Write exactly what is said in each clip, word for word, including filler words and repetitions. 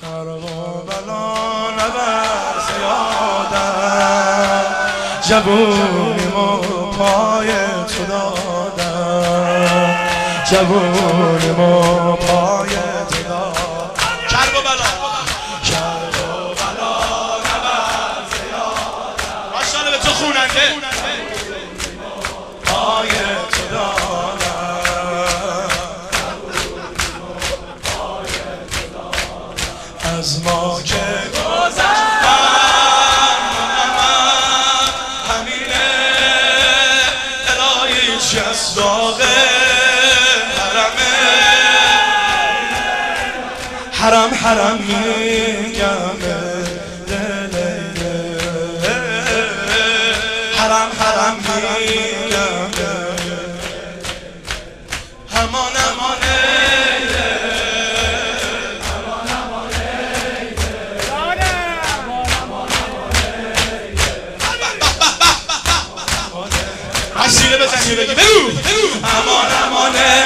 کربلا نبر زیادم جوونیمو پای تو دادم جوونیمو پای تو دادم کربلا کربلا نبر زیادم ماشاءالله به تو خوننده پای تو دادم از ما که گذشتم همینه الهی هیچ کس داغ حرمه حرم حرم میگم حرم حرم میگم همان همانه حسیله بزن یه بگی بگو امان امانه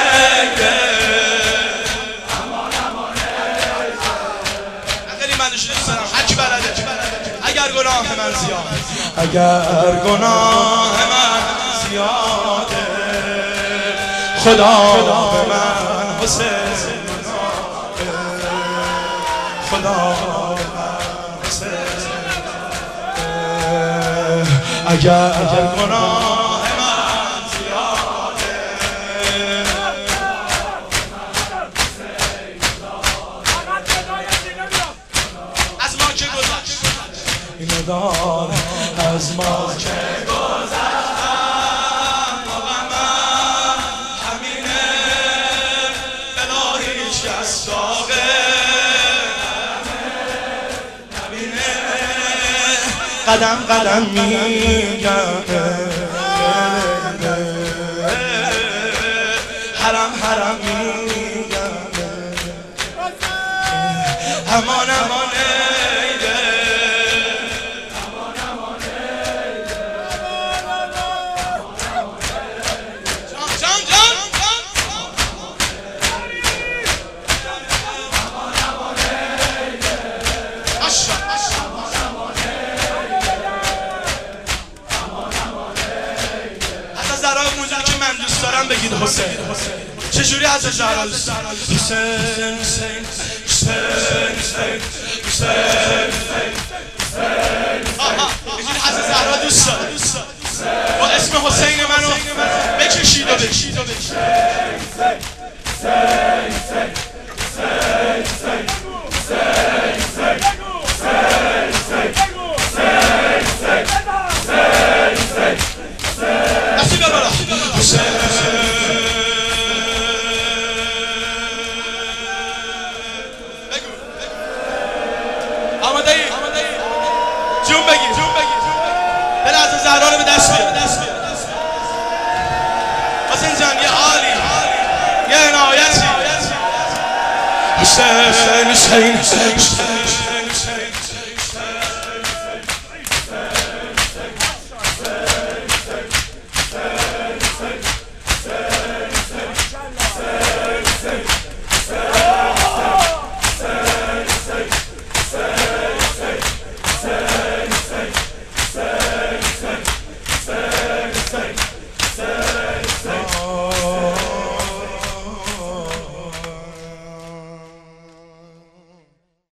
امان امانه خیلی من دوست دارم هر کی بلده اگر گناه من زیاده اگر گناه من زیاده خدا به من حسین خدا به من حسین اگر گناه اینو دار از ما که گذشتم موقع من همینه الهی هیچ کس داغ نبینه قدم قدم میگم حرم حرم میگم همان همانه بگید حسین چجوری حضرت زهرا دوست دارم حسین حسین حسین حسین آها بگید حضرت زهرا دوست دارم با اسم حسین منو بکشید و بکشید دستی بر بالا حسین آماده ای جون بگیر دل حضرت زهرا رو به دست بیار حسین جان یه حالی یه عنایتی حسین حسین